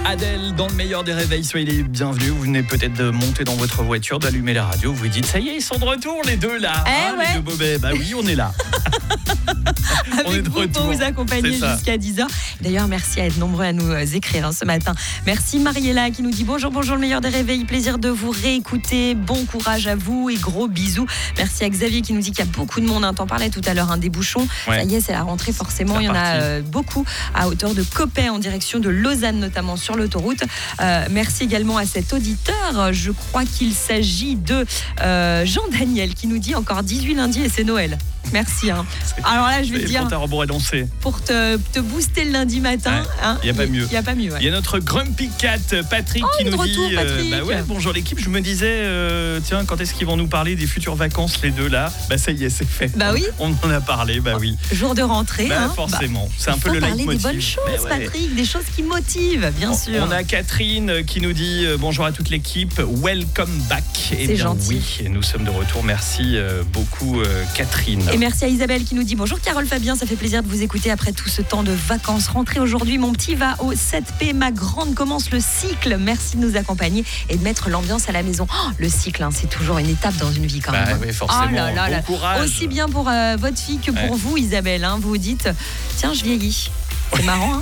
Adèle, dans le meilleur des réveils, soyez les bienvenus. Vous venez peut-être de monter dans votre voiture, d'allumer la radio. Vous vous dites, ça y est, ils sont de retour, les deux là. Ouais. Les deux bobets. Bah oui, on est là. Avec on est de vous retour. pour vous accompagner jusqu'à 10h. D'ailleurs, merci à être nombreux à nous écrire ce matin. Merci Mariella qui nous dit bonjour le meilleur des réveils. Plaisir de vous réécouter. Bon courage à vous et gros bisous. Merci à Xavier qui nous dit qu'il y a beaucoup de monde. T'en parlais tout à l'heure, des bouchons. Ouais. Ça y est, c'est la rentrée forcément. Il y en a beaucoup à hauteur de Coppet en direction de Lausanne, notamment sur l'autoroute. Merci également à cet auditeur. Je crois qu'il s'agit de Jean-Daniel qui nous dit encore 18 lundi et c'est Noël. Merci. Alors là, je vais te dire, pour te booster le lundi matin, il n'y a pas mieux. Il n'y a pas mieux. Il y a notre Grumpy Cat, Patrick, qui nous dit bonjour l'équipe. Je me disais, tiens, quand est-ce qu'ils vont nous parler des futures vacances, les deux là? Ça y est, c'est fait. Oui. On en a parlé, oui. Jour de rentrée. Forcément. C'est un peu le leitmotiv. Il faut parler des bonnes choses, Patrick, des choses qui motivent, bien sûr. On a Catherine qui nous dit bonjour à toute l'équipe, welcome back. C'est gentil. Oui, nous sommes de retour. Merci beaucoup, Catherine. Et merci à Isabelle qui nous dit bonjour Carole, Fabien, ça fait plaisir de vous écouter après tout ce temps de vacances. Rentrée aujourd'hui, mon petit va au 7P, ma grande commence le cycle. Merci de nous accompagner et de mettre l'ambiance à la maison. Le cycle, c'est toujours une étape dans une vie quand même. Oui, forcément. Bon courage. Aussi bien pour votre fille que pour vous, Isabelle. Vous vous dites, tiens, je vieillis. C'est marrant,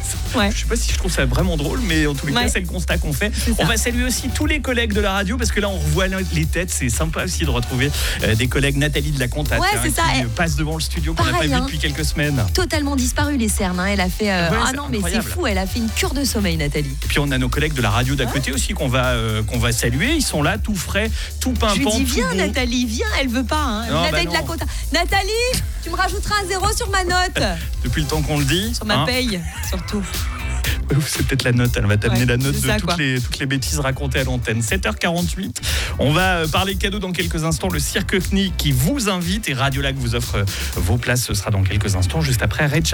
Je sais pas si je trouve ça vraiment drôle, mais en tous les cas, c'est le constat qu'on fait. On va saluer aussi tous les collègues de la radio, parce que là, on revoit les têtes. C'est sympa aussi de retrouver des collègues. Nathalie de la Contate, qui passe devant le studio qu'on n'a pas vu depuis quelques semaines. Totalement disparu les cernes. Elle a fait. Mais c'est fou. Elle a fait une cure de sommeil, Nathalie. Et puis on a nos collègues de la radio d'à côté aussi qu'on va saluer. Ils sont là, tout frais, tout pimpant. Je lui dis viens, beau. Nathalie, viens. Elle veut pas. Nathalie de la Contate. Nathalie, tu me rajouteras un 0 sur ma note. Depuis le temps qu'on le dit. Sur ma paye, surtout. C'est peut-être la note, elle va t'amener la note de toutes les bêtises racontées à l'antenne. 7h48, on va parler cadeau dans quelques instants. Le Cirque CNI qui vous invite et Radio Lac vous offre vos places. Ce sera dans quelques instants, juste après Red